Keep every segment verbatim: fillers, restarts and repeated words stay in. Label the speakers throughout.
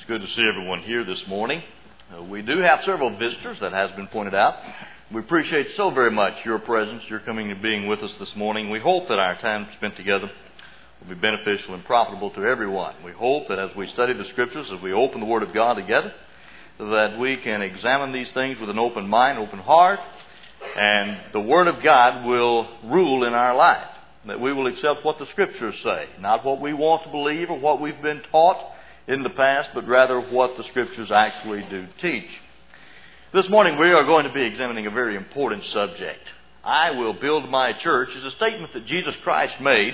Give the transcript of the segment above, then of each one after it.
Speaker 1: good to see everyone here this morning. Uh, we do have several visitors, that has been pointed out. We appreciate so very much your presence, your coming and being with us this morning. We hope that our time spent together will be beneficial and profitable to everyone. We hope that as we study the Scriptures, as we open the Word of God together, that we can examine these things with an open mind, open heart, and the Word of God will rule in our life. That we will accept what the Scriptures say, not what we want to believe or what we've been taught in the past, but rather what the Scriptures actually do teach. This morning we are going to be examining a very important subject. I will build my church is a statement that Jesus Christ made,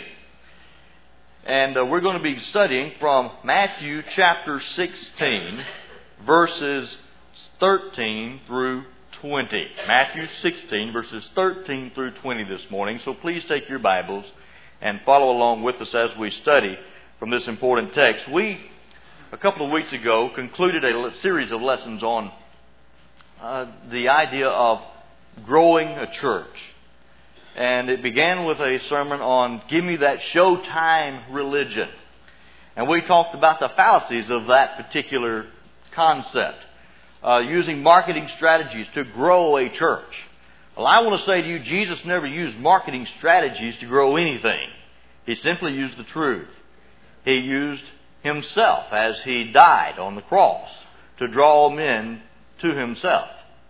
Speaker 1: and uh, we're going to be studying from Matthew chapter sixteen, verses thirteen through twenty. Matthew sixteen, verses thirteen through twenty this morning. So please take your Bibles and follow along with us as we study from this important text. We, a couple of weeks ago, concluded a series of lessons on uh, the idea of growing a church. And it began with a sermon on give me that showtime religion. And we talked about the fallacies of that particular concept. Uh, using marketing strategies to grow a church. Well, I want to say to you, Jesus never used marketing strategies to grow anything. He simply used the truth. He used Himself as He died on the cross to draw men to Himself.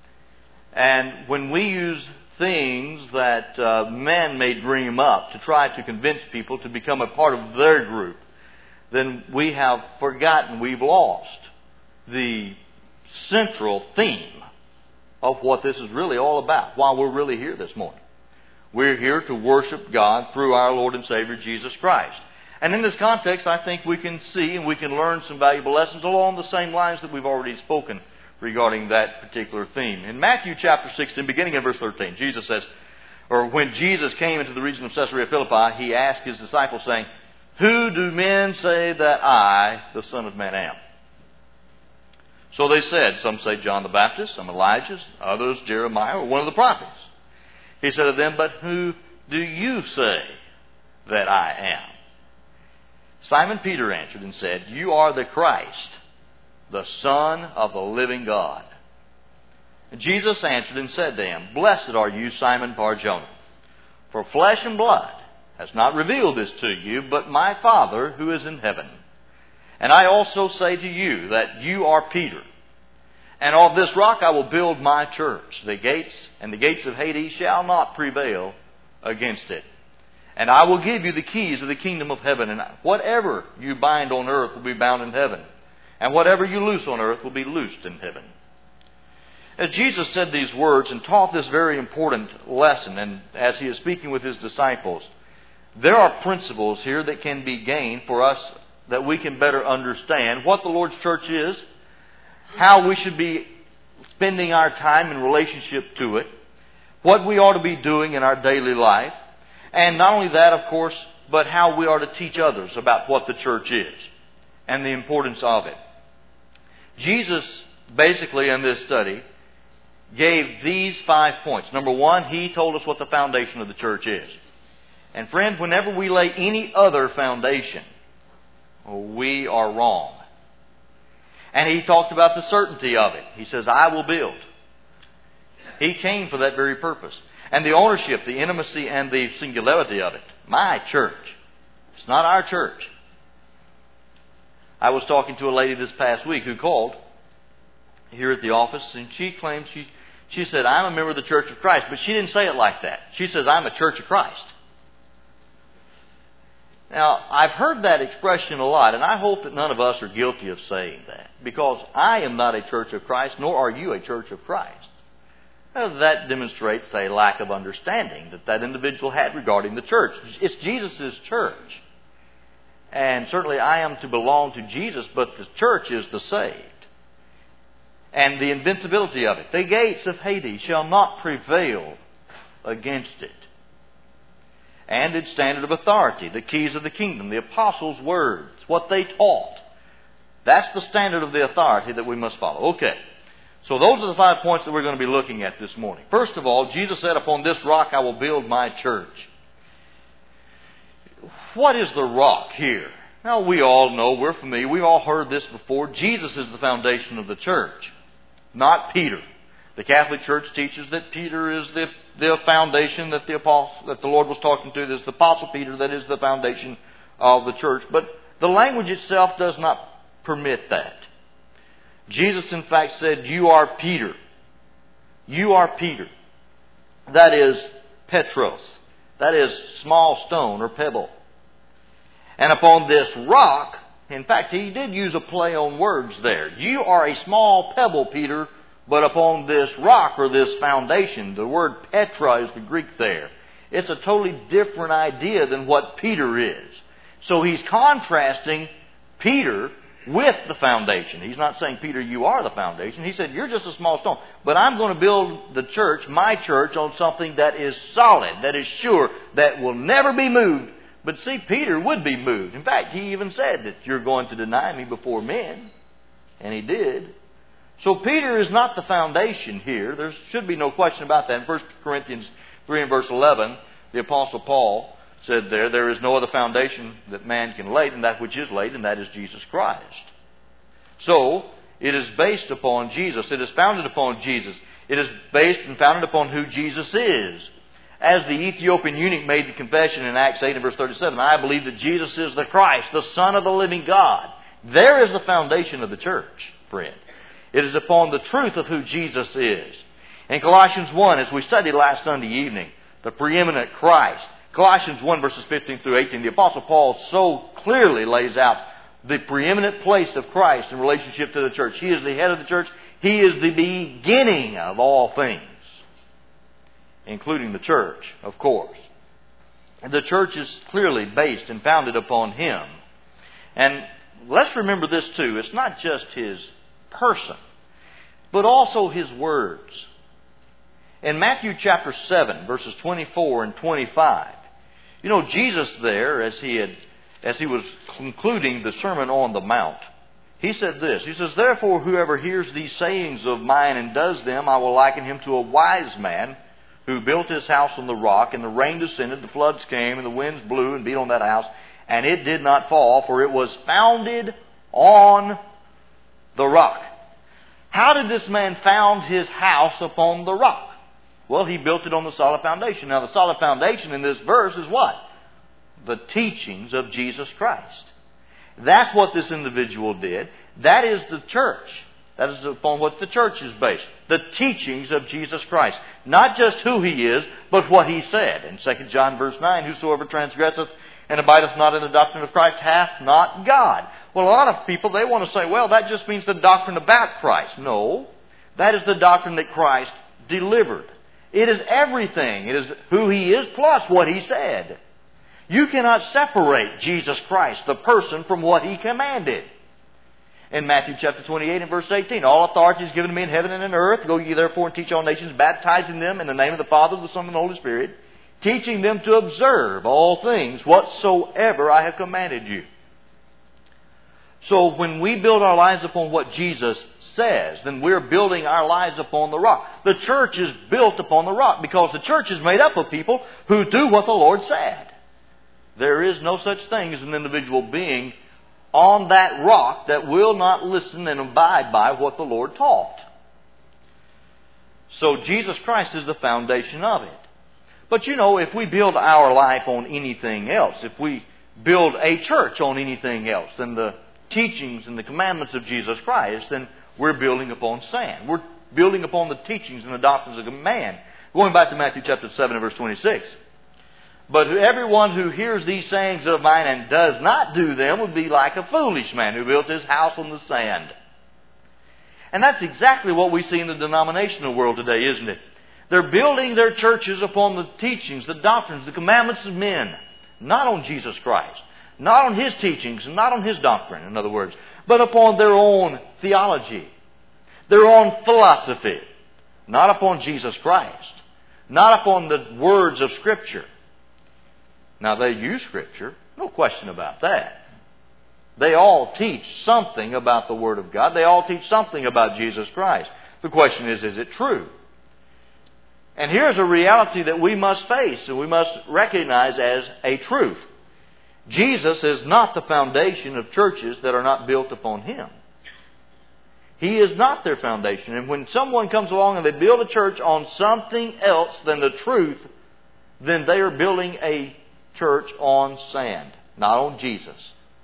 Speaker 1: And when we use things that uh, men may dream up to try to convince people to become a part of their group, then we have forgotten, we've lost the central theme of what this is really all about, why we're really here this morning. We're here to worship God through our Lord and Savior Jesus Christ. And in this context, I think we can see and we can learn some valuable lessons along the same lines that we've already spoken regarding that particular theme. In Matthew chapter sixteen, beginning in verse thirteen, Jesus says, or when Jesus came into the region of Caesarea Philippi, He asked His disciples, saying, "Who do men say that I, the Son of Man, am?" So they said, some say John the Baptist, some Elijah, others Jeremiah, or one of the prophets. He said to them, "But who do you say that I am?" Simon Peter answered and said, "You are the Christ, the Son of the living God." And Jesus answered and said to him, "Blessed are you, Simon Bar-Jonah, for flesh and blood has not revealed this to you, but my Father who is in heaven. And I also say to you that you are Peter, and of this rock I will build my church. The gates and the gates of Hades shall not prevail against it. And I will give you the keys of the kingdom of heaven. And whatever you bind on earth will be bound in heaven, and whatever you loose on earth will be loosed in heaven." As Jesus said these words and taught this very important lesson, and as He is speaking with His disciples, there are principles here that can be gained for us that we can better understand what the Lord's church is, how we should be spending our time in relationship to it, what we ought to be doing in our daily life, and not only that, of course, but how we are to teach others about what the church is and the importance of it. Jesus, basically in this study, gave these five points. Number one, He told us what the foundation of the church is. And friend, whenever we lay any other foundation, we are wrong. And He talked about the certainty of it. He says, "I will build." He came for that very purpose. And the ownership, the intimacy, and the singularity of it. My church. It's not our church. I was talking to a lady this past week who called here at the office, and she claimed, she, she said, "I'm a member of the Church of Christ." But she didn't say it like that. She says, "I'm a Church of Christ." Now, I've heard that expression a lot, and I hope that none of us are guilty of saying that, because I am not a Church of Christ, nor are you a Church of Christ. Now, that demonstrates a lack of understanding that that individual had regarding the church. It's Jesus' church. And certainly I am to belong to Jesus, but the church is the saved. And the invincibility of it. The gates of Hades shall not prevail against it. And its standard of authority, the keys of the kingdom, the apostles' words, what they taught. That's the standard of the authority that we must follow. Okay, so those are the five points that we're going to be looking at this morning. First of all, Jesus said, "Upon this rock I will build my church." What is the rock here Now, we all know, we're familiar, we've all heard this before. Jesus is the foundation of the church, not Peter. The Catholic Church teaches that Peter is the, the foundation that the apostle, that the Lord was talking to. This is the Apostle Peter that is the foundation of the church. But the language itself does not permit that. Jesus, in fact, said, "You are Peter. You are Peter." That is Petros. That is small stone or pebble. And upon this rock, in fact, he did use a play on words there. You are a small pebble, Peter, but upon this rock or this foundation. The word Petra is the Greek there. It's a totally different idea than what Peter is. So he's contrasting Peter with the foundation. He's not saying, "Peter, you are the foundation." He said, "You're just a small stone. But I'm going to build the church, my church, on something that is solid, that is sure, that will never be moved." But see, Peter would be moved. In fact, he even said that you're going to deny me before men. And he did. So Peter is not the foundation here. There should be no question about that. In First Corinthians three and verse eleven, the Apostle Paul said there, "There is no other foundation that man can lay than that which is laid, and that is Jesus Christ." So, it is based upon Jesus. It is founded upon Jesus. It is based and founded upon who Jesus is. As the Ethiopian eunuch made the confession in Acts eight and verse thirty-seven, "I believe that Jesus is the Christ, the Son of the living God." There is the foundation of the church, friend. It is upon the truth of who Jesus is. In Colossians one, as we studied last Sunday evening, the preeminent Christ. Colossians one verses fifteen through eighteen, the Apostle Paul so clearly lays out the preeminent place of Christ in relationship to the church. He is the head of the church. He is the beginning of all things, including the church, of course. And the church is clearly based and founded upon Him. And let's remember this too. It's not just His person, but also His words. In Matthew chapter seven, verses twenty-four and twenty-five, you know, Jesus there, as he had, as he was concluding the Sermon on the Mount, he said this. He says, "Therefore, whoever hears these sayings of mine and does them, I will liken him to a wise man who built his house on the rock, and the rain descended, the floods came, and the winds blew and beat on that house, and it did not fall, for it was founded on the rock." How did this man found his house upon the rock? Well, he built it on the solid foundation. Now, the solid foundation in this verse is what? The teachings of Jesus Christ. That's what this individual did. That is the church. That is upon what the church is based. The teachings of Jesus Christ. Not just who He is, but what He said. In Second John verse nine, "Whosoever transgresseth and abideth not in the doctrine of Christ hath not God." Well, a lot of people, they want to say, well, that just means the doctrine about Christ. No. That is the doctrine that Christ delivered. It is everything. It is who He is plus what He said. You cannot separate Jesus Christ, the person, from what He commanded. In Matthew chapter twenty-eight and verse eighteen, "All authority is given to me in heaven and in earth. Go ye therefore and teach all nations, baptizing them in the name of the Father, the Son, and the Holy Spirit, teaching them to observe all things whatsoever I have commanded you." So when we build our lives upon what Jesus says, then we're building our lives upon the rock. The church is built upon the rock because the church is made up of people who do what the Lord said. There is no such thing as an individual being on that rock that will not listen and abide by what the Lord taught. So Jesus Christ is the foundation of it. But you know, if we build our life on anything else, if we build a church on anything else than the teachings and the commandments of Jesus Christ, then we're building upon sand. We're building upon the teachings and the doctrines of man. Going back to Matthew chapter seven and verse twenty-six. "But everyone who hears these sayings of mine and does not do them would be like a foolish man who built his house on the sand." And that's exactly what we see in the denominational world today, isn't it? They're building their churches upon the teachings, the doctrines, the commandments of men. Not on Jesus Christ. Not on His teachings and not on His doctrine, in other words. But upon their own theology. Their own philosophy. Not upon Jesus Christ. Not upon the words of Scripture. Now, they use Scripture. No question about that. They all teach something about the Word of God. They all teach something about Jesus Christ. The question is, is it true? And here's a reality that we must face and we must recognize as a truth. Jesus is not the foundation of churches that are not built upon Him. He is not their foundation. And when someone comes along and they build a church on something else than the truth, then they are building a church on sand, not on Jesus.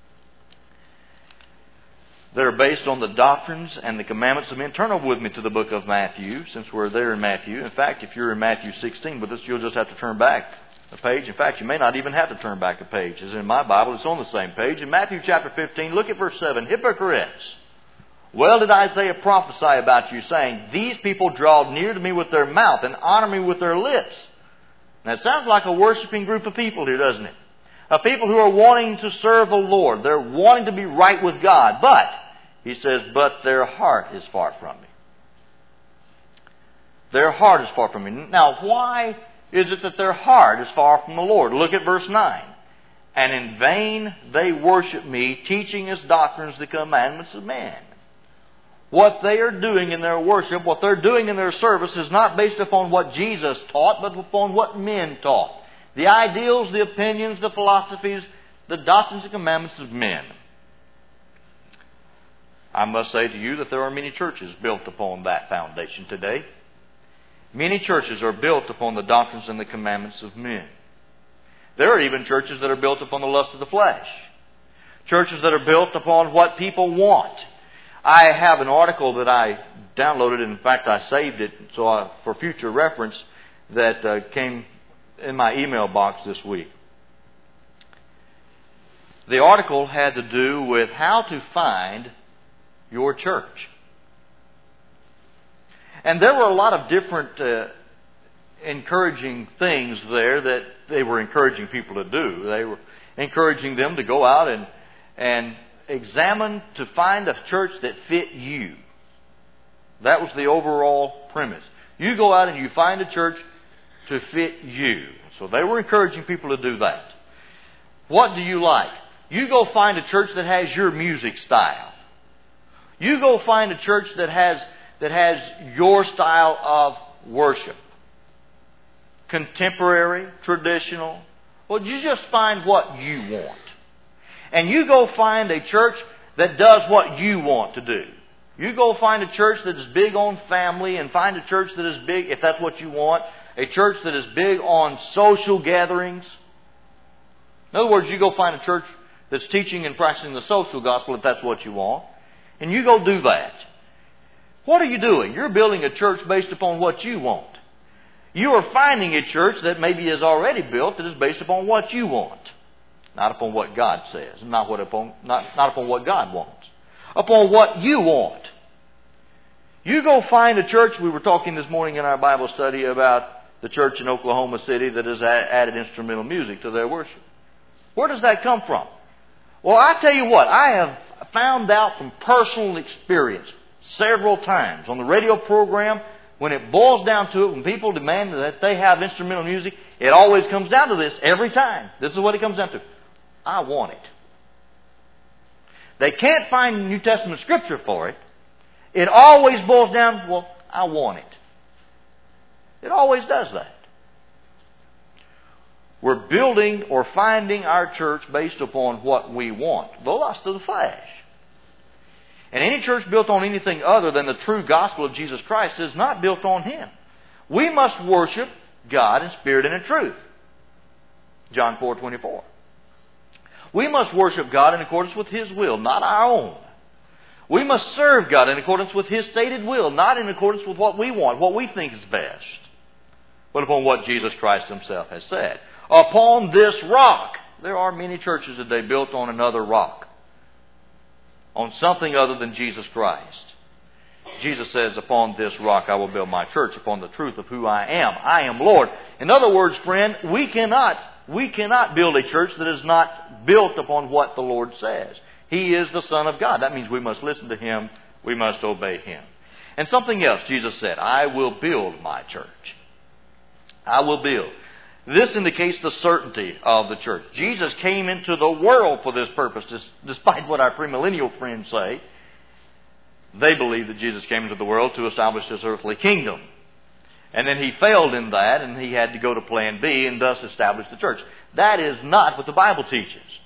Speaker 1: That are based on the doctrines and the commandments of men. Turn over with me to the book of Matthew, since we're there in Matthew. In fact, if you're in Matthew sixteen with us, you'll just have to turn back a page. In fact, you may not even have to turn back a page. As in my Bible, it's on the same page. In Matthew chapter fifteen, look at verse seven. Hypocrites! Well did Isaiah prophesy about you, saying, These people draw near to me with their mouth and honor me with their lips. Now, it sounds like a worshiping group of people here, doesn't it? Of people who are wanting to serve the Lord. They're wanting to be right with God. But, he says, but their heart is far from me. Their heart is far from me. Now, why is it that their heart is far from the Lord? Look at verse nine. And in vain they worship me, teaching as doctrines the commandments of man. What they are doing in their worship, what they're doing in their service is not based upon what Jesus taught, but upon what men taught. The ideals, the opinions, the philosophies, the doctrines and commandments of men. I must say to you that there are many churches built upon that foundation today. Many churches are built upon the doctrines and the commandments of men. There are even churches that are built upon the lust of the flesh. Churches that are built upon what people want. I have an article that I downloaded. In fact, I saved it so I, for future reference that uh, came in my email box this week. The article had to do with how to find your church. And there were a lot of different uh, encouraging things there that they were encouraging people to do. They were encouraging them to go out and and examine to find a church that fit you. That was the overall premise. You go out and you find a church to fit you. So they were encouraging people to do that. What do you like? You go find a church that has your music style. You go find a church that has that has your style of worship. Contemporary, traditional. Well, you just find what you want. And you go find a church that does what you want to do. You go find a church that is big on family and find a church that is big, if that's what you want, a church that is big on social gatherings. In other words, you go find a church that's teaching and practicing the social gospel if that's what you want. And you go do that. What are you doing? You're building a church based upon what you want. You are finding a church that maybe is already built that is based upon what you want. Not upon what God says. Not, what upon, not, not upon what God wants. Upon what you want. You go find a church. We were talking this morning in our Bible study about the church in Oklahoma City that has added instrumental music to their worship. Where does that come from? Well, I tell you what. I have found out from personal experience several times on the radio program, when it boils down to it, when people demand that they have instrumental music, it always comes down to this every time. This is what it comes down to. I want it. They can't find New Testament scripture for it. It always boils down, well, I want it. It always does that. We're building or finding our church based upon what we want. The lust of the flesh. And any church built on anything other than the true gospel of Jesus Christ is not built on Him. We must worship God in spirit and in truth. John four twenty-four. We must worship God in accordance with His will, not our own. We must serve God in accordance with His stated will, not in accordance with what we want, what we think is best, but upon what Jesus Christ Himself has said. Upon this rock. There are many churches today built on another rock. On something other than Jesus Christ. Jesus says, upon this rock I will build my church, upon the truth of who I am. I am Lord. In other words, friend, we cannot, we cannot build a church that is not built upon what the Lord says. He is the Son of God. That means we must listen to Him. We must obey Him. And something else, Jesus said, I will build my church. I will build. This indicates the certainty of the church. Jesus came into the world for this purpose, despite what our premillennial friends say. They believe that Jesus came into the world to establish His earthly kingdom. And then He failed in that, and He had to go to plan B and thus establish the church. That is not what the Bible teaches.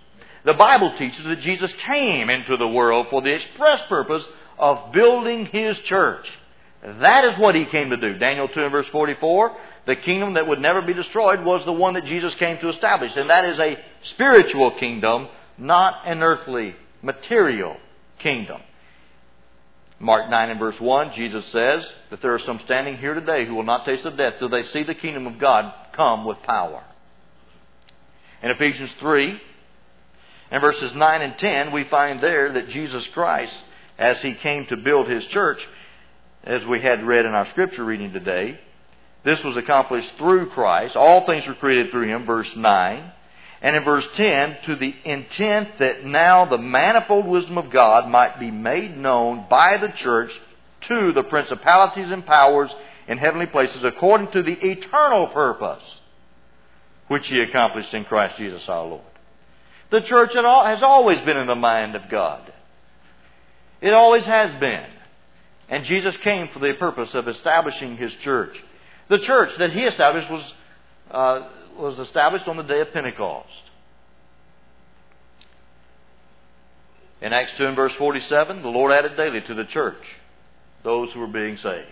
Speaker 1: The Bible teaches that Jesus came into the world for the express purpose of building His church. That is what He came to do. Daniel two and verse forty-four, the kingdom that would never be destroyed was the one that Jesus came to establish. And that is a spiritual kingdom, not an earthly, material kingdom. Mark nine and verse one, Jesus says that there are some standing here today who will not taste of death till they see the kingdom of God come with power. In Ephesians three and verses nine and ten, we find there that Jesus Christ, as He came to build His church, as we had read in our scripture reading today, this was accomplished through Christ. All things were created through Him, verse nine. And in verse ten, to the intent that now the manifold wisdom of God might be made known by the church to the principalities and powers in heavenly places according to the eternal purpose which He accomplished in Christ Jesus our Lord. The church has always been in the mind of God. It always has been. And Jesus came for the purpose of establishing His church. The church that He established was, uh, was established on the day of Pentecost. In Acts two and verse forty-seven, the Lord added daily to the church those who were being saved.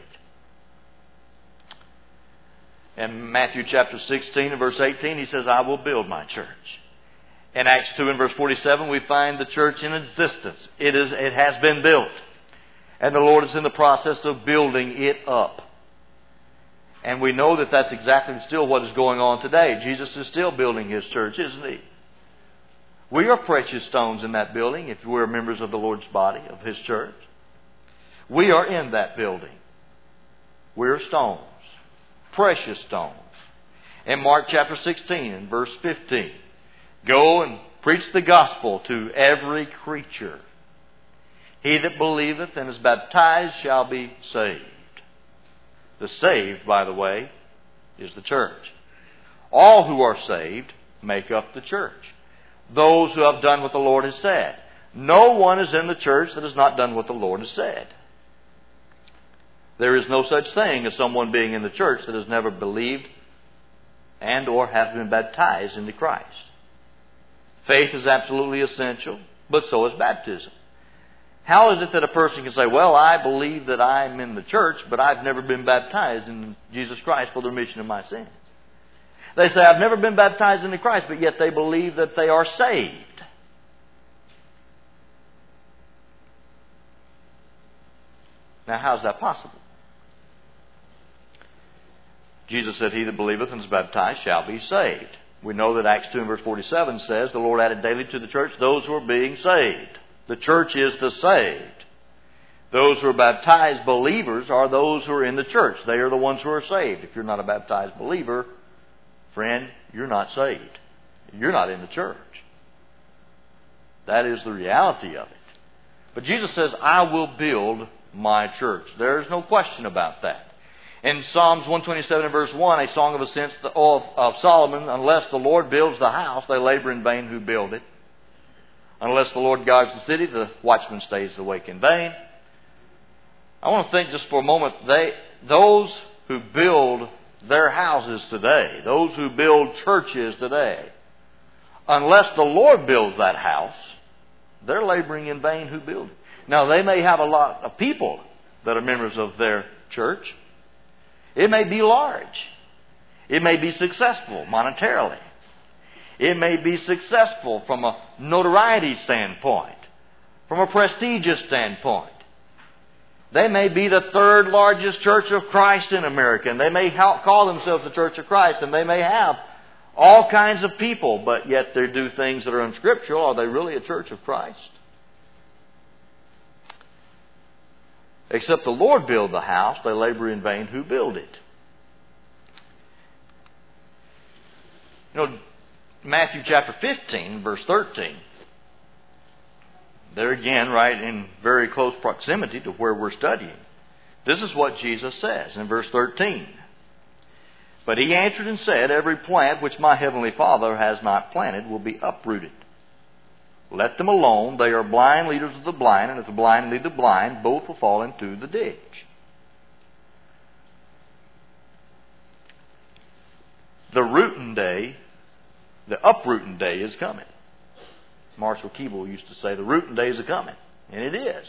Speaker 1: In Matthew chapter sixteen and verse eighteen, He says, I will build my church. In Acts two and verse forty-seven, we find the church in existence. It is, it has been built. And the Lord is in the process of building it up. And we know that that's exactly still what is going on today. Jesus is still building His church, isn't He? We are precious stones in that building if we're members of the Lord's body, of His church. We are in that building. We're stones. Precious stones. In Mark chapter sixteen and verse fifteen, go and preach the gospel to every creature. He that believeth and is baptized shall be saved. The saved, by the way, is the church. All who are saved make up the church. Those who have done what the Lord has said. No one is in the church that has not done what the Lord has said. There is no such thing as someone being in the church that has never believed and or have been baptized into Christ. Faith is absolutely essential, but so is baptism. How is it that a person can say, well, I believe that I'm in the church, but I've never been baptized in Jesus Christ for the remission of my sins? They say, I've never been baptized into Christ, but yet they believe that they are saved. Now, how is that possible? Jesus said, he that believeth and is baptized shall be saved. We know that Acts two and verse forty-seven says, the Lord added daily to the church those who are being saved. The church is the saved. Those who are baptized believers are those who are in the church. They are the ones who are saved. If you're not a baptized believer, friend, you're not saved. You're not in the church. That is the reality of it. But Jesus says, I will build my church. There is no question about that. In Psalms one twenty-seven and verse one, a song of ascents of, of Solomon, unless the Lord builds the house, they labor in vain who build it. Unless the Lord guards the city, the watchman stays awake in vain. I want to think just for a moment, they, those who build their houses today, those who build churches today, unless the Lord builds that house, they're laboring in vain who build it. Now, they may have a lot of people that are members of their church. It may be large. It may be successful monetarily. It may be successful from a notoriety standpoint, from a prestigious standpoint. They may be the third largest church of Christ in America, and they may call themselves the Church of Christ, and they may have all kinds of people, but yet they do things that are unscriptural. Are they really a church of Christ? Except the Lord build the house, they labor in vain who build it. You know, Matthew chapter fifteen, verse thirteen. There again, right in very close proximity to where we're studying. This is what Jesus says in verse thirteen. But he answered and said, every plant which my heavenly Father has not planted will be uprooted. Let them alone. They are blind leaders of the blind, and if the blind lead the blind, both will fall into the ditch. The rooting day, the uprooting day is coming. Marshall Keeble used to say, the rooting days are coming. And it is.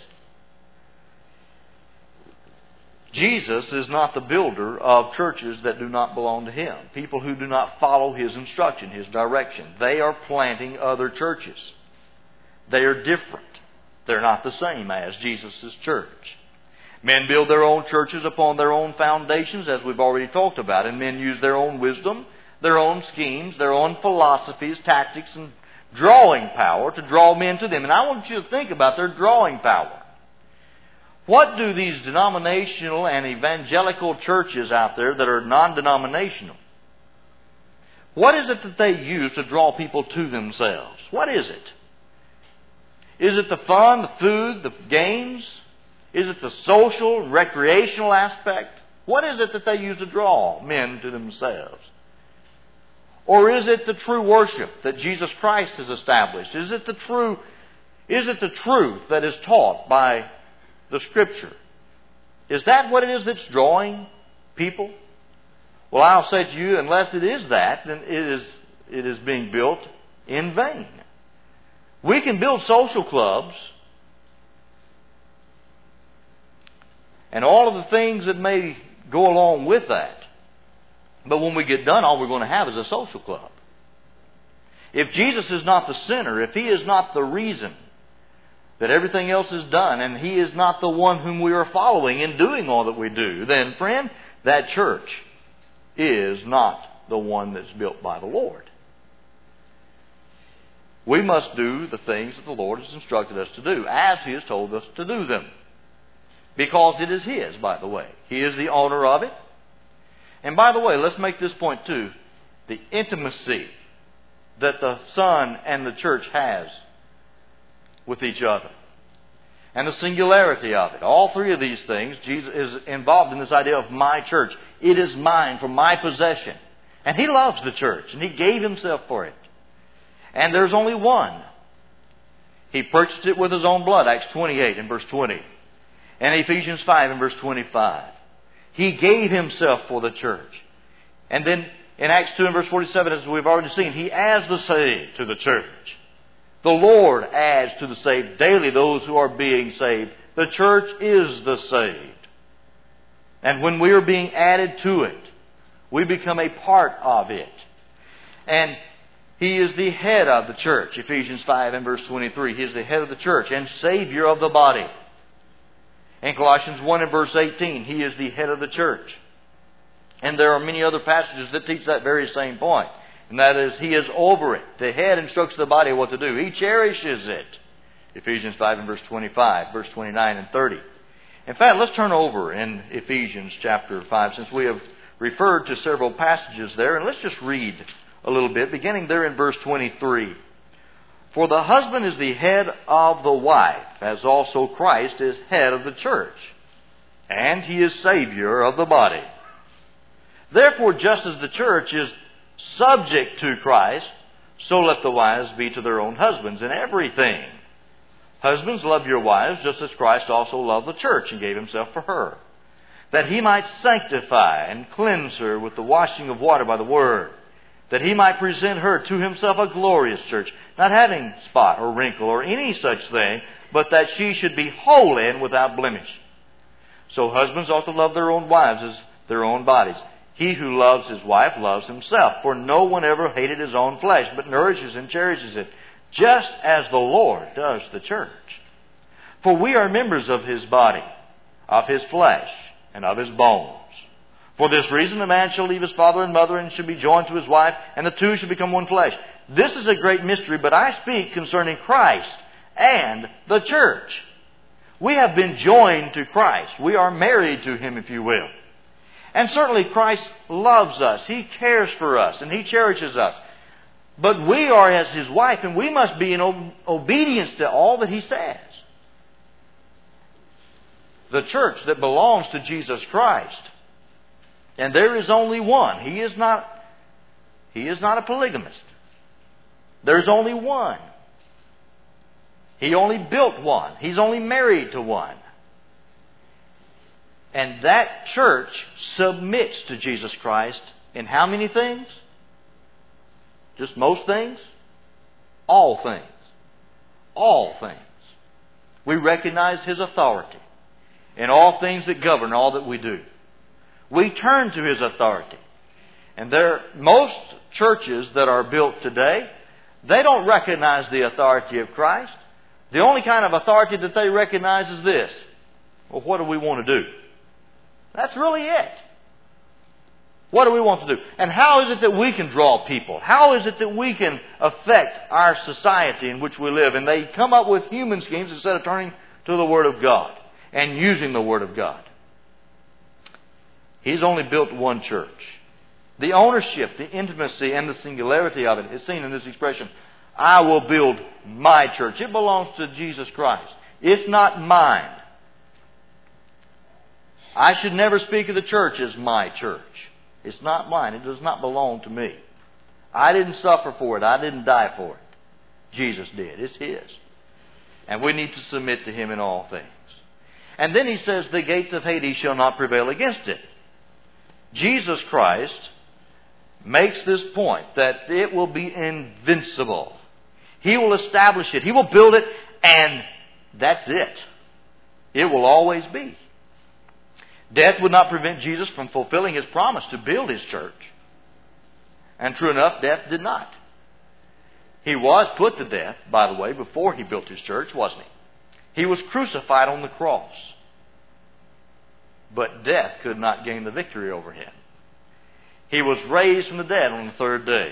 Speaker 1: Jesus is not the builder of churches that do not belong to Him. People who do not follow His instruction, His direction. They are planting other churches. They are different. They're not the same as Jesus' church. Men build their own churches upon their own foundations, as we've already talked about. And men use their own wisdom, their own schemes, their own philosophies, tactics, and drawing power to draw men to them. And I want you to think about their drawing power. What do these denominational and evangelical churches out there that are non-denominational, what is it that they use to draw people to themselves? What is it? Is it the fun, the food, the games? Is it the social and recreational aspect? What is it that they use to draw men to themselves? Or is it the true worship that Jesus Christ has established? Is it the true, is it the truth that is taught by the Scripture? Is that what it is that's drawing people? Well, I'll say to you, unless it is that, then it is, it is being built in vain. We can build social clubs and all of the things that may go along with that. But when we get done, all we're going to have is a social club. If Jesus is not the center, if He is not the reason that everything else is done, and He is not the one whom we are following in doing all that we do, then, friend, that church is not the one that's built by the Lord. We must do the things that the Lord has instructed us to do, as He has told us to do them. Because it is His, by the way. He is the owner of it. And by the way, let's make this point too. The intimacy that the Son and the church has with each other. And the singularity of it. All three of these things, Jesus is involved in this idea of my church. It is mine for my possession. And He loves the church, and He gave Himself for it. And there's only one. He purchased it with His own blood, Acts twenty-eight and verse twenty. And Ephesians five and verse twenty-five. He gave Himself for the church. And then in Acts two and verse forty-seven, as we've already seen, He adds the saved to the church. The Lord adds to the saved daily those who are being saved. The church is the saved. And when we are being added to it, we become a part of it. And He is the head of the church. Ephesians five and verse twenty-three. He is the head of the church and Savior of the body. In Colossians one and verse eighteen, He is the head of the church. And there are many other passages that teach that very same point. And that is, He is over it. The head instructs the body what to do. He cherishes it. Ephesians five and verse twenty-five, verse twenty-nine and thirty. In fact, let's turn over in Ephesians chapter five, since we have referred to several passages there. And let's just read a little bit, beginning there in verse twenty-three. For the husband is the head of the wife, as also Christ is head of the church, and He is Savior of the body. Therefore, just as the church is subject to Christ, so let the wives be to their own husbands in everything. Husbands, love your wives, just as Christ also loved the church and gave Himself for her, that He might sanctify and cleanse her with the washing of water by the Word, that He might present her to Himself a glorious church, not having spot or wrinkle or any such thing, but that she should be holy and without blemish. So husbands ought to love their own wives as their own bodies. He who loves his wife loves himself, for no one ever hated his own flesh, but nourishes and cherishes it, just as the Lord does the church. For we are members of His body, of His flesh, and of His bones. For this reason a man shall leave his father and mother and shall be joined to his wife, and the two shall become one flesh. This is a great mystery, but I speak concerning Christ and the church. We have been joined to Christ. We are married to Him, if you will. And certainly Christ loves us. He cares for us and He cherishes us. But we are as His wife, and we must be in obedience to all that He says. The church that belongs to Jesus Christ, and there is only one. He is not, he is not a polygamist. There's only one. He only built one. He's only married to one. And that church submits to Jesus Christ in how many things? Just most things? All things. all things. We recognize His authority in all things that govern all that we do. We turn to His authority. And there, most churches that are built today, they don't recognize the authority of Christ. The only kind of authority that they recognize is this. Well, what do we want to do? That's really it. What do we want to do? And how is it that we can draw people? How is it that we can affect our society in which we live? And they come up with human schemes instead of turning to the Word of God and using the Word of God. He's only built one church. The ownership, the intimacy, and the singularity of it is seen in this expression, I will build my church. It belongs to Jesus Christ. It's not mine. I should never speak of the church as my church. It's not mine. It does not belong to me. I didn't suffer for it. I didn't die for it. Jesus did. It's His. And we need to submit to Him in all things. And then He says, the gates of Hades shall not prevail against it. Jesus Christ makes this point that it will be invincible. He will establish it. He will build it, and that's it. It will always be. Death would not prevent Jesus from fulfilling His promise to build His church. And true enough, death did not. He was put to death, by the way, before He built His church, wasn't He? He was crucified on the cross. But death could not gain the victory over Him. He was raised from the dead on the third day.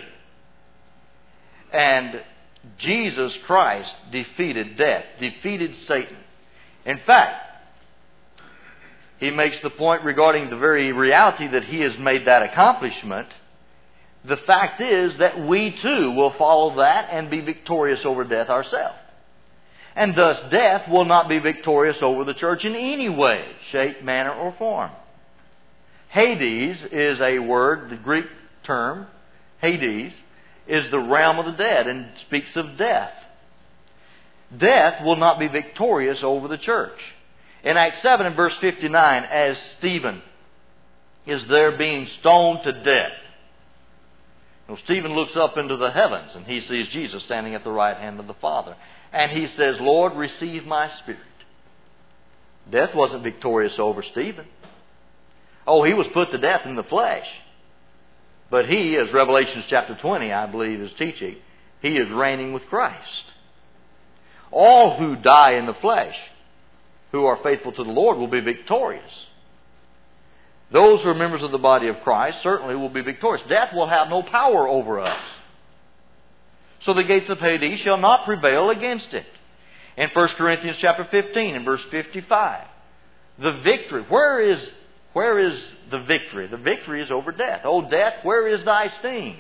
Speaker 1: And Jesus Christ defeated death, defeated Satan. In fact, He makes the point regarding the very reality that He has made that accomplishment. The fact is that we too will follow that and be victorious over death ourselves. And thus death will not be victorious over the church in any way, shape, manner, or form. Hades is a word, the Greek term, Hades, is the realm of the dead and speaks of death. Death will not be victorious over the church. In Acts seven and verse fifty-nine, as Stephen is there being stoned to death, well, Stephen looks up into the heavens and he sees Jesus standing at the right hand of the Father. And he says, Lord, receive my spirit. Death wasn't victorious over Stephen. Oh, he was put to death in the flesh. But he, as Revelation chapter twenty, I believe, is teaching, he is reigning with Christ. All who die in the flesh, who are faithful to the Lord, will be victorious. Those who are members of the body of Christ certainly will be victorious. Death will have no power over us. So the gates of Hades shall not prevail against it. In First Corinthians chapter fifteen and verse fifty-five, the victory, where is, where is the victory? The victory is over death. O death, where is thy sting?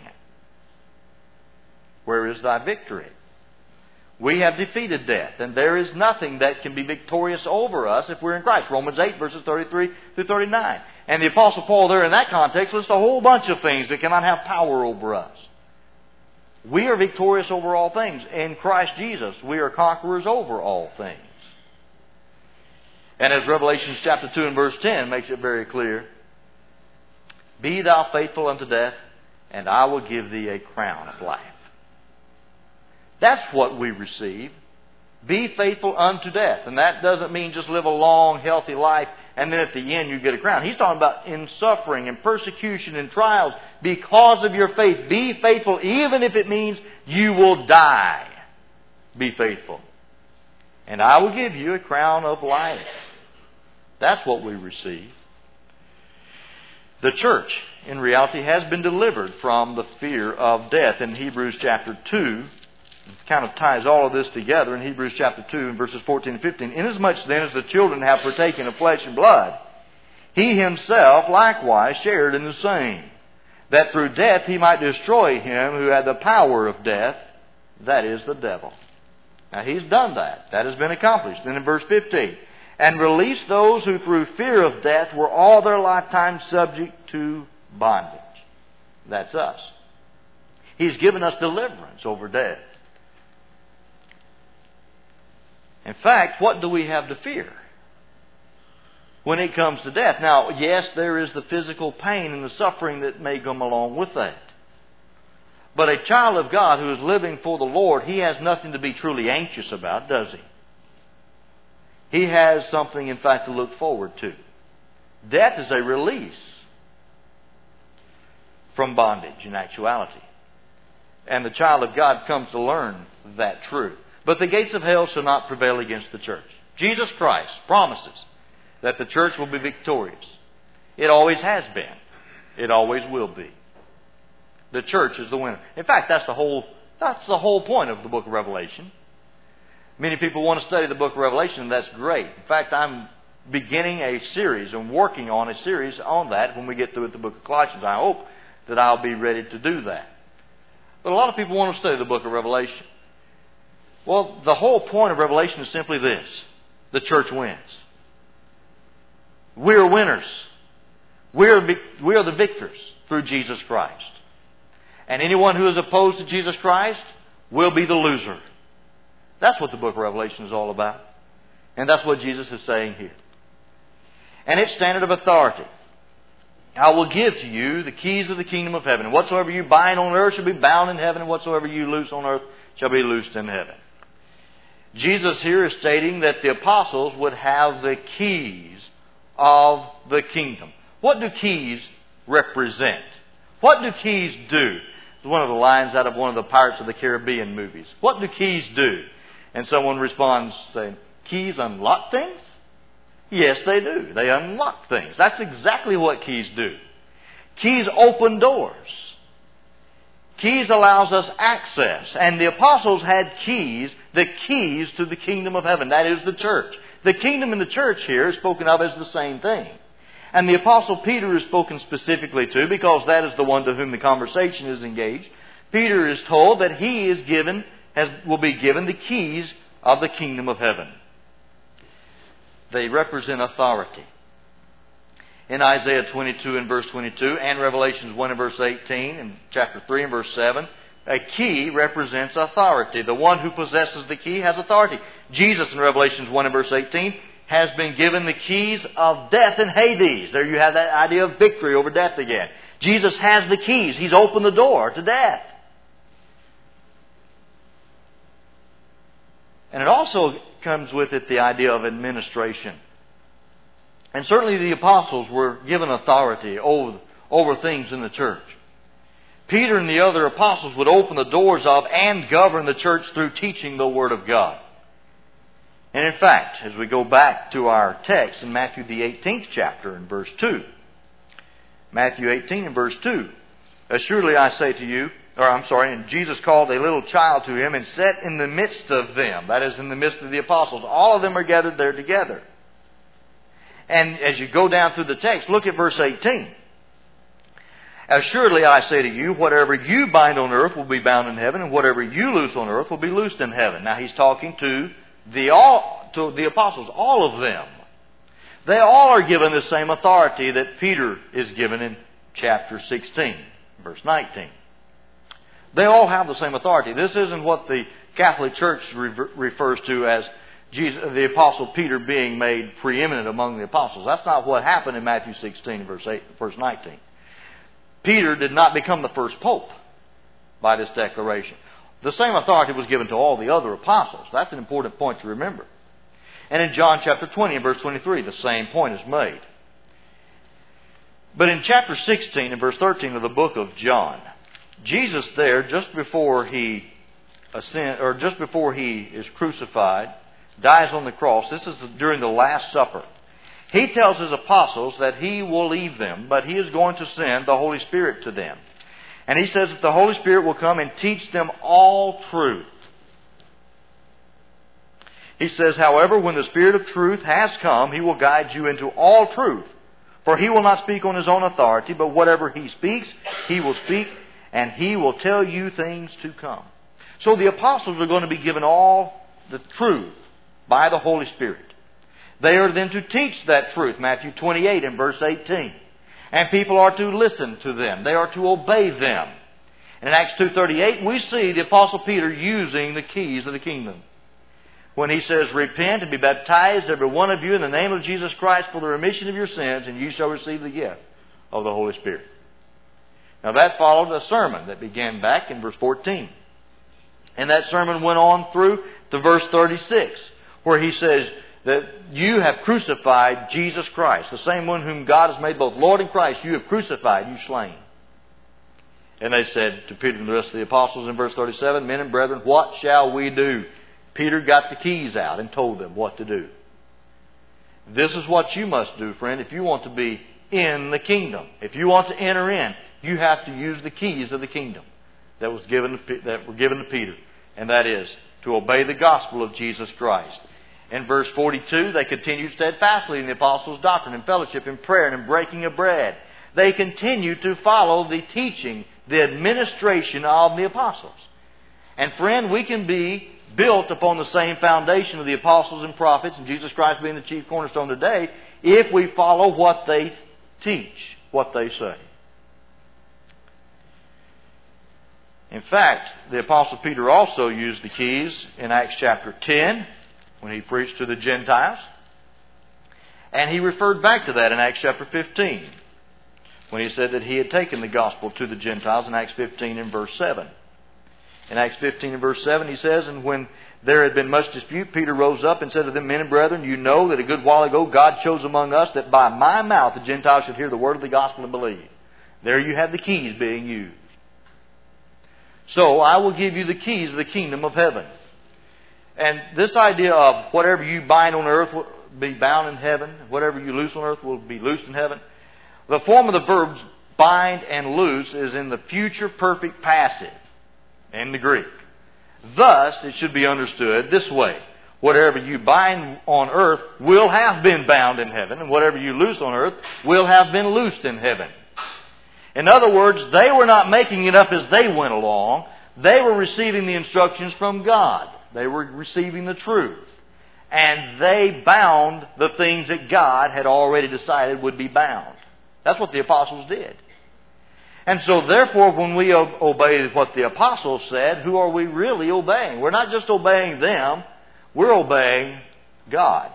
Speaker 1: Where is thy victory? We have defeated death, and there is nothing that can be victorious over us if we're in Christ. Romans eight, verses thirty-three through thirty-nine. And the Apostle Paul there in that context lists a whole bunch of things that cannot have power over us. We are victorious over all things. In Christ Jesus, we are conquerors over all things. And as Revelation chapter two and verse ten makes it very clear, be thou faithful unto death, and I will give thee a crown of life. That's what we receive. Be faithful unto death. And that doesn't mean just live a long, healthy life and then at the end you get a crown. He's talking about in suffering and persecution and trials because of your faith. Be faithful even if it means you will die. Be faithful. And I will give you a crown of life. That's what we receive. The church, in reality, has been delivered from the fear of death. In Hebrews chapter two, it kind of ties all of this together in Hebrews chapter two and verses fourteen and fifteen. Inasmuch then as the children have partaken of flesh and blood, he himself likewise shared in the same, that through death he might destroy him who had the power of death, that is, the devil. Now he's done that. That has been accomplished. Then in verse fifteen, and release those who through fear of death were all their lifetime subject to bondage. That's us. He's given us deliverance over death. In fact, what do we have to fear when it comes to death? Now, yes, there is the physical pain and the suffering that may come along with that. But a child of God who is living for the Lord, he has nothing to be truly anxious about, does he? He has something, in fact, to look forward to. Death is a release from bondage in actuality. And the child of God comes to learn that truth. But the gates of hell shall not prevail against the church. Jesus Christ promises that the church will be victorious. It always has been. It always will be. The church is the winner. In fact, that's the whole, that's the whole point of the book of Revelation. Many people want to study the book of Revelation, and that's great. In fact, I'm beginning a series and working on a series on that when we get through with the book of Colossians. I hope that I'll be ready to do that. But a lot of people want to study the book of Revelation. Well, the whole point of Revelation is simply this. The church wins. We're winners. We're, we are the victors through Jesus Christ. And anyone who is opposed to Jesus Christ will be the loser. That's what the book of Revelation is all about. And that's what Jesus is saying here. And its standard of authority. I will give to you the keys of the kingdom of heaven. And whatsoever you bind on earth shall be bound in heaven, and whatsoever you loose on earth shall be loosed in heaven. Jesus here is stating that the apostles would have the keys of the kingdom. What do keys represent? What do keys do? It's one of the lines out of one of the Pirates of the Caribbean movies. What do keys do? And someone responds saying, keys unlock things? Yes, they do. They unlock things. That's exactly what keys do. Keys open doors. Keys allows us access. And the apostles had keys, the keys to the kingdom of heaven. That is the church. The kingdom and the church here is spoken of as the same thing. And the apostle Peter is spoken specifically to because that is the one to whom the conversation is engaged. Peter is told that he is given, has, will be given the keys of the kingdom of heaven. They represent authority. In Isaiah twenty-two and verse twenty-two, and Revelations one and verse eighteen, and chapter three and verse seven, a key represents authority. The one who possesses the key has authority. Jesus in Revelations one and verse eighteen has been given the keys of death and Hades. There you have that idea of victory over death again. Jesus has the keys. He's opened the door to death. And it also comes with it the idea of administration. And certainly the apostles were given authority over, over things in the church. Peter and the other apostles would open the doors of and govern the church through teaching the Word of God. And in fact, as we go back to our text in Matthew the eighteenth chapter in verse two, Matthew eighteen and verse two, assuredly I say to you, or I'm sorry, and Jesus called a little child to him and sat in the midst of them. That is, in the midst of the apostles. All of them are gathered there together. And as you go down through the text, look at verse eighteen. Assuredly I say to you, whatever you bind on earth will be bound in heaven, and whatever you loose on earth will be loosed in heaven. Now he's talking to the all to the apostles, all of them. They all are given the same authority that Peter is given in chapter sixteen, verse nineteen. They all have the same authority. This isn't what the Catholic Church re- refers to as Jesus, the Apostle Peter being made preeminent among the apostles. That's not what happened in Matthew sixteen, verse eight, verse nineteen. Peter did not become the first pope by this declaration. The same authority was given to all the other apostles. That's an important point to remember. And in John chapter twenty and verse twenty-three, the same point is made. But in chapter sixteen and verse thirteen of the book of John, Jesus there, just before he ascend, or just before he is crucified, dies on the cross. This is during the Last Supper. He tells his apostles that he will leave them, but he is going to send the Holy Spirit to them. And he says that the Holy Spirit will come and teach them all truth. He says, however, when the Spirit of truth has come, he will guide you into all truth. For he will not speak on his own authority, but whatever he speaks, he will speak, and he will tell you things to come. So the apostles are going to be given all the truth by the Holy Spirit. They are then to teach that truth, Matthew twenty-eight and verse eighteen. And people are to listen to them. They are to obey them. And in Acts two thirty-eight, we see the Apostle Peter using the keys of the kingdom. When he says, repent and be baptized, every one of you, in the name of Jesus Christ for the remission of your sins, and you shall receive the gift of the Holy Spirit. Now that followed a sermon that began back in verse fourteen. And that sermon went on through to verse thirty-six, where he says that you have crucified Jesus Christ, the same one whom God has made both Lord and Christ. You have crucified, you slain. And they said to Peter and the rest of the apostles in verse thirty-seven, Men and brethren, what shall we do? Peter got the keys out and told them what to do. This is what you must do, friend, if you want to be in the kingdom. If you want to enter in, you have to use the keys of the kingdom that was given to, that were given to Peter. And that is to obey the gospel of Jesus Christ. In verse forty-two, they continued steadfastly in the apostles' doctrine and fellowship and prayer and in breaking of bread. They continued to follow the teaching, the administration of the apostles. And friend, we can be built upon the same foundation of the apostles and prophets and Jesus Christ being the chief cornerstone today if we follow what they teach, what they say. In fact, the Apostle Peter also used the keys in Acts chapter ten when he preached to the Gentiles. And he referred back to that in Acts chapter fifteen when he said that he had taken the gospel to the Gentiles in Acts fifteen and verse seven. In Acts fifteen and verse seven he says, And when there had been much dispute, Peter rose up and said to them, Men and brethren, you know that a good while ago God chose among us that by my mouth the Gentiles should hear the word of the gospel and believe. There you have the keys being used. So I will give you the keys of the kingdom of heaven. And this idea of whatever you bind on earth will be bound in heaven, whatever you loose on earth will be loosed in heaven. The form of the verbs bind and loose is in the future perfect passive in the Greek. Thus, it should be understood this way. Whatever you bind on earth will have been bound in heaven, and whatever you loose on earth will have been loosed in heaven. In other words, they were not making it up as they went along. They were receiving the instructions from God. They were receiving the truth. And they bound the things that God had already decided would be bound. That's what the apostles did. And so therefore, when we obey what the apostles said, who are we really obeying? We're not just obeying them, we're obeying God.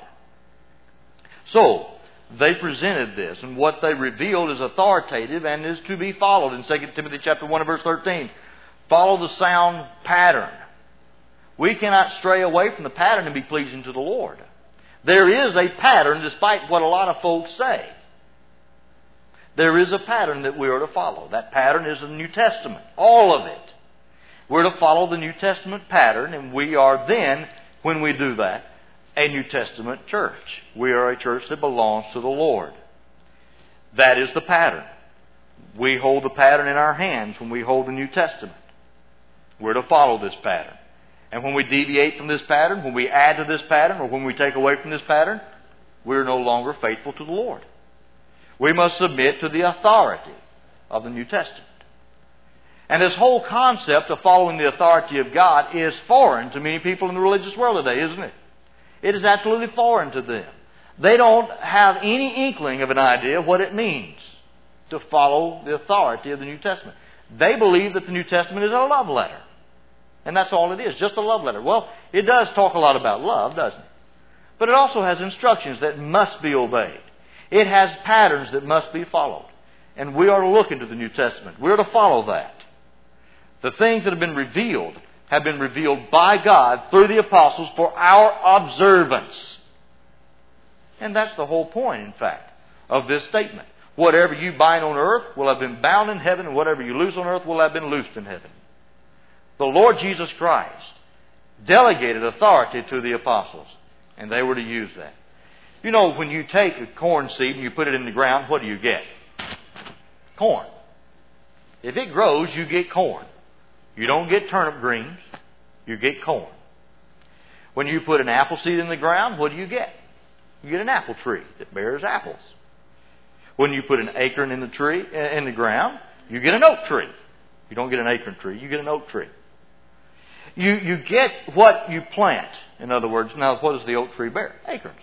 Speaker 1: So, they presented this, and what they revealed is authoritative and is to be followed. In Second Timothy chapter one and verse thirteen, follow the sound pattern. We cannot stray away from the pattern and be pleasing to the Lord. There is a pattern, despite what a lot of folks say. There is a pattern that we are to follow. That pattern is the New Testament, all of it. We're to follow the New Testament pattern, and we are then, when we do that, a New Testament church. We are a church that belongs to the Lord. That is the pattern. We hold the pattern in our hands when we hold the New Testament. We're to follow this pattern. And when we deviate from this pattern, when we add to this pattern, or when we take away from this pattern, we're no longer faithful to the Lord. We must submit to the authority of the New Testament. And this whole concept of following the authority of God is foreign to many people in the religious world today, isn't it? It is absolutely foreign to them. They don't have any inkling of an idea of what it means to follow the authority of the New Testament. They believe that the New Testament is a love letter. And that's all it is, just a love letter. Well, it does talk a lot about love, doesn't it? But it also has instructions that must be obeyed. It has patterns that must be followed. And we are to look into the New Testament. We're to follow that. The things that have been revealed have been revealed by God through the apostles for our observance. And that's the whole point, in fact, of this statement. Whatever you bind on earth will have been bound in heaven, and whatever you loose on earth will have been loosed in heaven. The Lord Jesus Christ delegated authority to the apostles, and they were to use that. You know, when you take a corn seed and you put it in the ground, what do you get? Corn. If it grows, you get corn. You don't get turnip greens, you get corn. When you put an apple seed in the ground, what do you get? You get an apple tree that bears apples. When you put an acorn in the tree in the ground, you get an oak tree. You don't get an acorn tree, you get an oak tree. You, you get what you plant. In other words, now what does the oak tree bear? Acorns.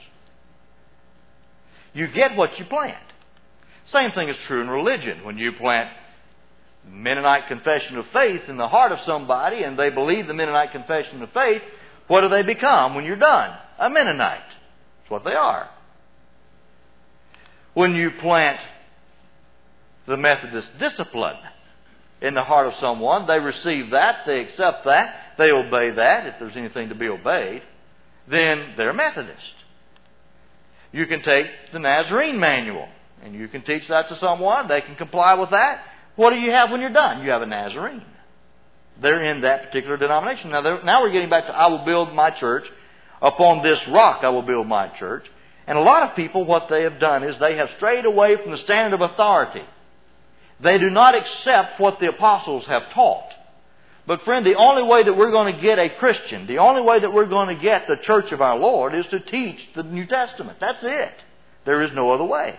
Speaker 1: You get what you plant. Same thing is true in religion. When you plant Mennonite confession of faith in the heart of somebody and they believe the Mennonite confession of faith, what do they become when you're done? A Mennonite. That's what they are. When you plant the Methodist discipline in the heart of someone. They receive that, they accept that, they obey that, if there's anything to be obeyed, then they're Methodist. You can take the Nazarene manual, and you can teach that to someone. They can comply with that. What do you have when you're done? You have a Nazarene. They're in that particular denomination. Now, now we're getting back to, I will build my church. Upon this rock I will build my church. And a lot of people, what they have done is they have strayed away from the standard of authority. They do not accept what the apostles have taught. But friend, the only way that we're going to get a Christian, the only way that we're going to get the church of our Lord is to teach the New Testament. That's it. There is no other way.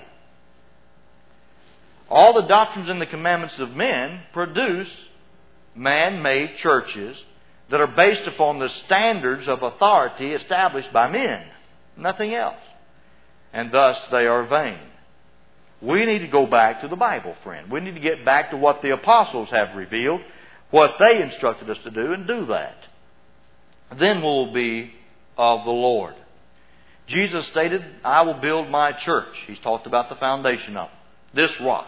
Speaker 1: All the doctrines and the commandments of men produce man-made churches that are based upon the standards of authority established by men. Nothing else. And thus they are vain. We need to go back to the Bible, friend. We need to get back to what the apostles have revealed, what they instructed us to do, and do that. Then we'll be of the Lord. Jesus stated, I will build my church. He's talked about the foundation of it. This rock.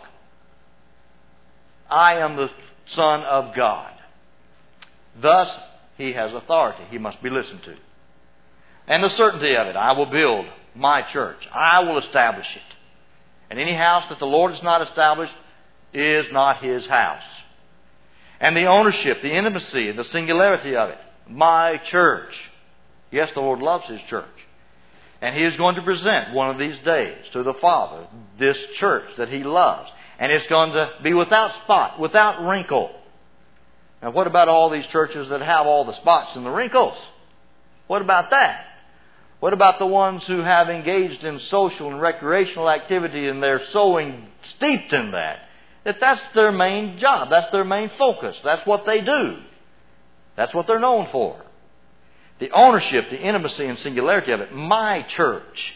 Speaker 1: I am the Son of God. Thus, He has authority. He must be listened to. And the certainty of it, I will build my church. I will establish it. And any house that the Lord has not established is not His house. And the ownership, the intimacy, and the singularity of it. My church. Yes, the Lord loves His church. And He is going to present one of these days to the Father this church that He loves. And it's going to be without spot, without wrinkle. Now what about all these churches that have all the spots and the wrinkles? What about that? What about the ones who have engaged in social and recreational activity and they're so steeped in that, that that's their main job, that's their main focus, that's what they do. That's what they're known for. The ownership, the intimacy and singularity of it, my church.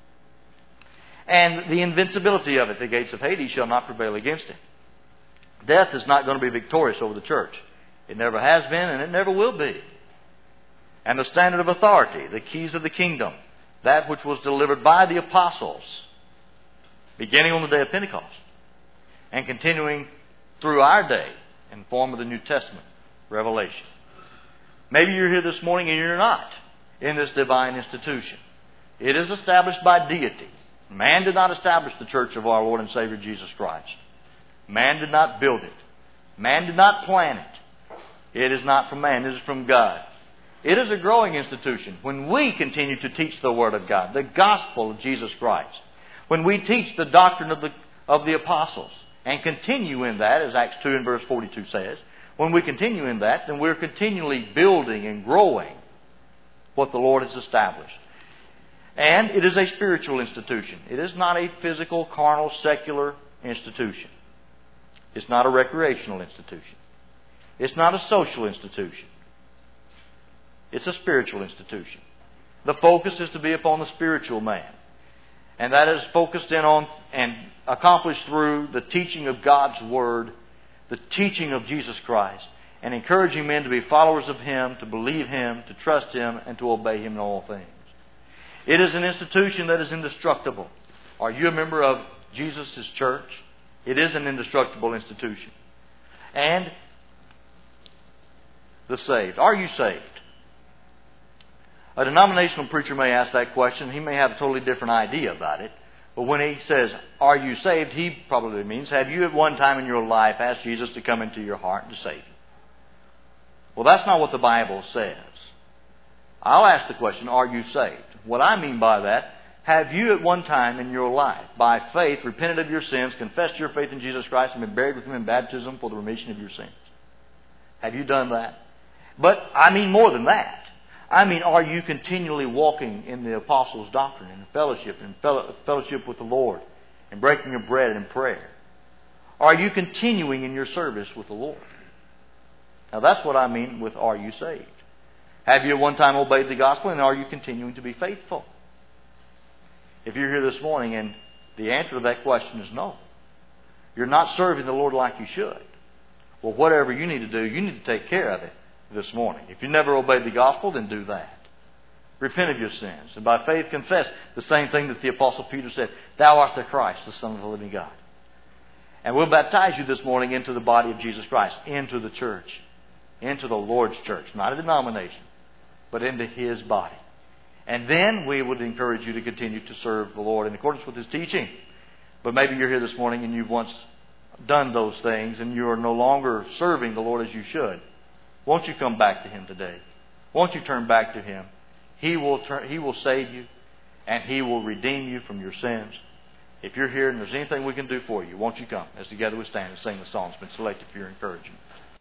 Speaker 1: And the invincibility of it, the gates of Hades shall not prevail against it. Death is not going to be victorious over the church. It never has been and it never will be. And the standard of authority, the keys of the kingdom, that which was delivered by the apostles, beginning on the day of Pentecost, and continuing through our day in the form of the New Testament revelation. Maybe you're here this morning and you're not in this divine institution. It is established by deity. Man did not establish the church of our Lord and Savior Jesus Christ. Man did not build it. Man did not plan it. It is not from man. It is from God. It is a growing institution when we continue to teach the Word of God, the gospel of Jesus Christ. When we teach the doctrine of the, of the apostles and continue in that, as Acts two and verse forty-two says, when we continue in that, then we're continually building and growing what the Lord has established. And it is a spiritual institution. It is not a physical, carnal, secular institution. It's not a recreational institution. It's not a social institution. It's a spiritual institution. The focus is to be upon the spiritual man. And that is focused in on and accomplished through the teaching of God's Word, the teaching of Jesus Christ, and encouraging men to be followers of Him, to believe Him, to trust Him, and to obey Him in all things. It is an institution that is indestructible. Are you a member of Jesus' church? It is an indestructible institution. And the saved. Are you saved? A denominational preacher may ask that question. He may have a totally different idea about it. But when he says, are you saved? He probably means, have you at one time in your life asked Jesus to come into your heart and to save you? Well, that's not what the Bible says. I'll ask the question, are you saved? What I mean by that, have you at one time in your life, by faith, repented of your sins, confessed your faith in Jesus Christ, and been buried with Him in baptism for the remission of your sins? Have you done that? But I mean more than that. I mean, are you continually walking in the apostles' doctrine, in fellowship, in fellowship with the Lord, in breaking of bread and in prayer? Are you continuing in your service with the Lord? Now that's what I mean with are you saved? Have you at one time obeyed the gospel, and are you continuing to be faithful? If you're here this morning and the answer to that question is no, you're not serving the Lord like you should, well, whatever you need to do, you need to take care of it this morning. If you never obeyed the gospel, then do that. Repent of your sins, and by faith confess the same thing that the Apostle Peter said, Thou art the Christ, the Son of the living God. And we'll baptize you this morning into the body of Jesus Christ, into the church, into the Lord's church, not a denomination, but into His body. And then we would encourage you to continue to serve the Lord in accordance with His teaching. But maybe you're here this morning and you've once done those things and you are no longer serving the Lord as you should. Won't you come back to Him today? Won't you turn back to Him? He will turn, He will save you and He will redeem you from your sins. If you're here and there's anything we can do for you, won't you come as together we stand and sing the song that's been selected for your encouragement.